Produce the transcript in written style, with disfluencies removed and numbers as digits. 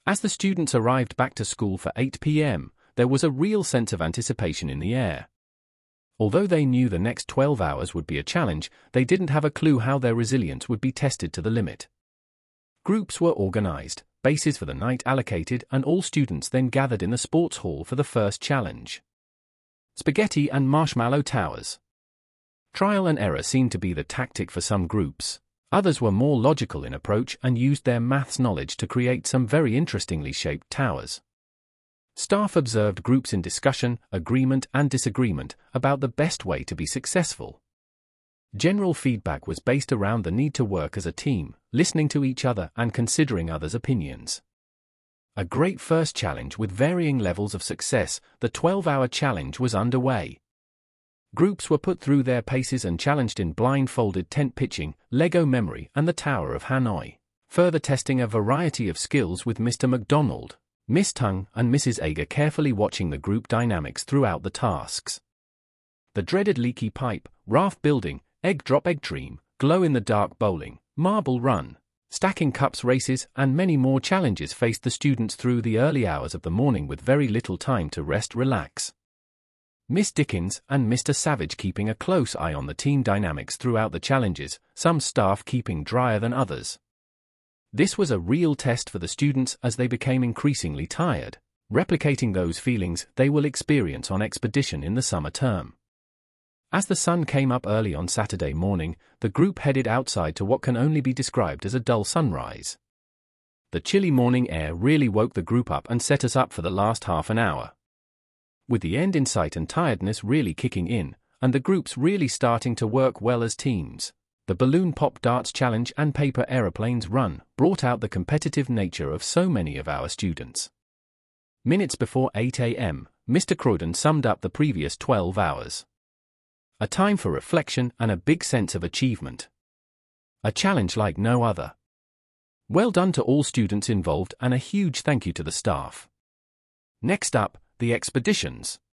As the students arrived back to school for 8 p.m., there was a real sense of anticipation in the air. Although they knew the next 12 hours would be a challenge, they didn't have a clue how their resilience would be tested to the limit. Groups were organized, bases for the night allocated, and all students then gathered in the sports hall for the first challenge. Spaghetti and marshmallow towers. Trial and error seemed to be the tactic for some groups. Others were more logical in approach and used their maths knowledge to create some very interestingly shaped towers. Staff observed groups in discussion, agreement and disagreement about the best way to be successful. General feedback was based around the need to work as a team, listening to each other and considering others' opinions. A great first challenge with varying levels of success, the 12-hour challenge was underway. Groups were put through their paces and challenged in blindfolded tent pitching, Lego memory and the Tower of Hanoi, further testing a variety of skills with Mr. McDonald, Miss Tung and Mrs. Ager carefully watching the group dynamics throughout the tasks. The dreaded leaky pipe, raft building, egg drop egg dream, glow-in-the-dark bowling, marble run, stacking cups races and many more challenges faced the students through the early hours of the morning with very little time to rest relax. Miss Dickens and Mr. Savage keeping a close eye on the team dynamics throughout the challenges, some staff keeping drier than others. This was a real test for the students as they became increasingly tired, replicating those feelings they will experience on expedition in the summer term. As the sun came up early on Saturday morning, the group headed outside to what can only be described as a dull sunrise. The chilly morning air really woke the group up and set us up for the last half an hour. With the end in sight and tiredness really kicking in, and the groups really starting to work well as teams, the balloon pop darts challenge and paper aeroplanes run brought out the competitive nature of so many of our students. Minutes before 8 a.m., Mr. Croydon summed up the previous 12 hours. A time for reflection and a big sense of achievement. A challenge like no other. Well done to all students involved and a huge thank you to the staff. Next up, the expeditions.